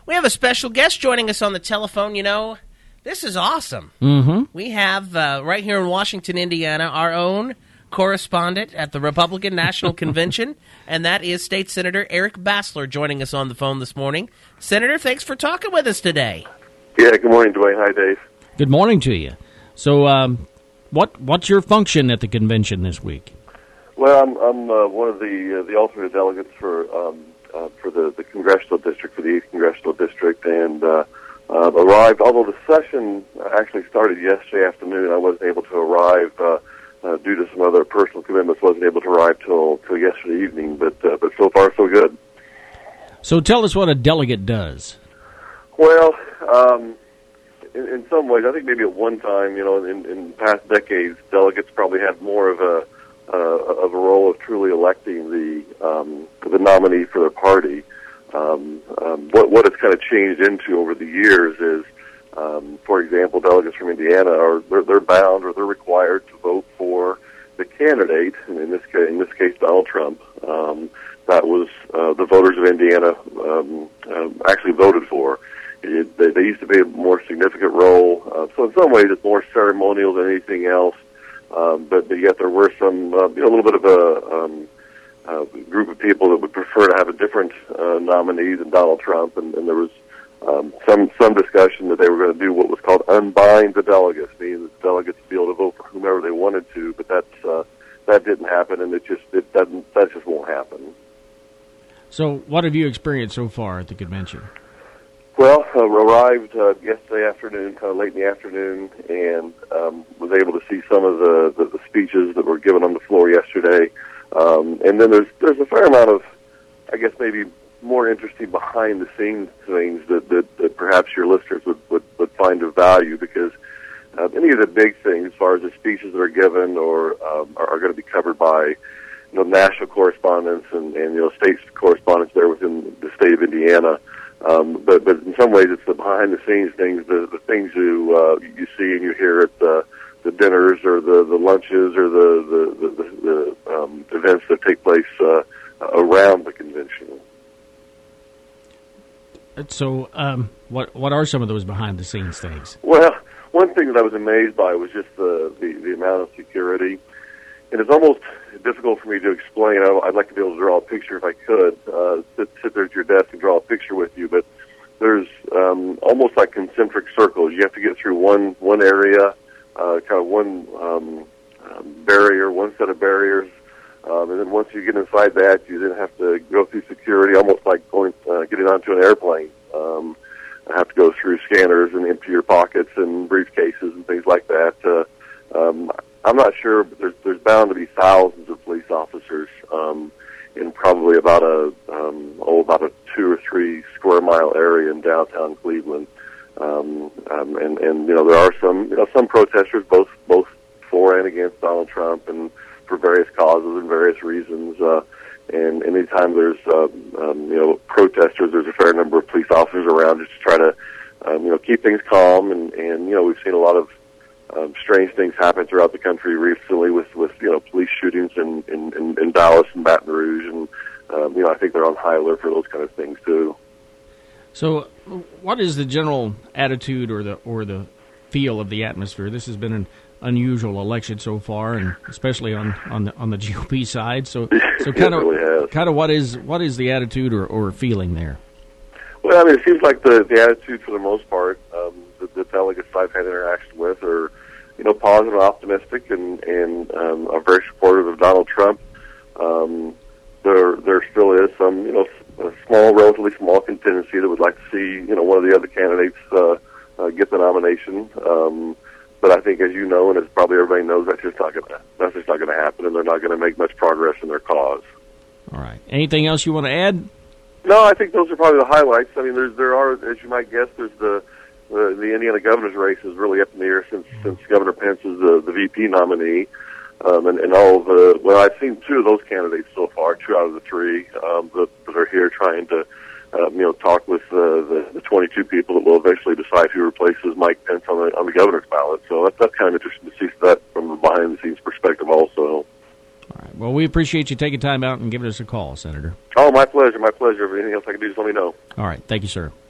We have a special guest joining us on the telephone. You know, this is awesome. Mm-hmm. We have, right here in Washington, Indiana, our own correspondent at the Republican National Convention, and that is State Senator Eric Bassler joining us on the phone this morning. Senator, thanks for talking with us today. Yeah, good morning, Dwayne. Hi, Dave. Good morning to you. So, what's your function at the convention this week? Well, I'm one of the alternate delegates for the congressional district, for the 8th congressional district, and arrived. Although the session actually started yesterday afternoon, I wasn't able to arrive due to some other personal commitments. Wasn't able to arrive till yesterday evening, but so far so good. So, tell us what a delegate does. Well, in some ways, I think maybe at one time, in past decades, delegates probably had more of a role of truly electing the nominee for their party. What it's kind of changed into over the years is, for example, delegates from Indiana they're bound or they're required to vote for the candidate, and in this case, Donald Trump. That was the voters of Indiana actually voted for. They used to be a more significant role. So in some ways, it's more ceremonial than anything else. But yet there were some, a little bit of a group of people that would prefer to have a different nominee than Donald Trump, and there was some discussion that they were going to do what was called unbind the delegates, meaning that the delegates would be able to vote for whomever they wanted to. But that didn't happen, and that just won't happen. So, what have you experienced so far at the convention? Well, arrived yesterday afternoon, kind of late in the afternoon, and was able to see some of the speeches that were given on the floor yesterday. And then there's a fair amount of, I guess, maybe more interesting behind-the-scenes things that perhaps your listeners would find of value, because any of the big things, as far as the speeches that are given or are going to be covered by national correspondents and state correspondents there within the state of Indiana. But in some ways, it's the behind-the-scenes things, the things you see and you hear at the dinners or the lunches or the events that take place around the convention. So, what are some of those behind-the-scenes things? Well, one thing that I was amazed by was just the amount of security. And it's almost difficult for me to explain. I'd like to be able to draw a picture if I could, sit there at your desk and draw a picture with you. But there's almost like concentric circles. You have to get through one area, kind of one barrier, one set of barriers. And then once you get inside that, you then have to go through security, almost like getting onto an airplane. I have to go through scanners and empty your pockets and briefcases and things like that. I'm not sure, but there's bound to be thousands of police officers in probably about a 2 or 3 square mile area in downtown Cleveland. And there are some protesters, both for and against Donald Trump, and for various causes and various reasons. And anytime there's protesters, there's a fair number of police officers around just to try to keep things calm. And we've seen a lot of strange things happen throughout the country recently with police shootings in Dallas and Baton Rouge, and I think they're on high alert for those kind of things too. So, what is the general attitude or the feel of the atmosphere? This has been an unusual election so far, and especially on the GOP side. So kind of what is the attitude or feeling there? Well, I mean, it seems like the attitude for the most part, the delegates I've had interaction with are, positive and optimistic and are very supportive of Donald Trump. There still is some, a relatively small contingency that would like to see, one of the other candidates get the nomination. But I think, as you know, and as probably everybody knows, that's just not going to happen, and they're not going to make much progress in their cause. All right. Anything else you want to add? No, I think those are probably the highlights. I mean, there are, as you might guess, there's the Indiana governor's race is really up in the air since Governor Pence is the VP nominee, and all of the. Well, I've seen 2 of those candidates so far, 2 out of the 3 that are here trying to, talk with the 22 people that will eventually decide who replaces Mike Pence on the governor's ballot. So that's kind of interesting to see that from a behind the scenes perspective, also. All right. Well, we appreciate you taking time out and giving us a call, Senator. Oh, my pleasure. My pleasure. If anything else I can do, just let me know. All right. Thank you, sir.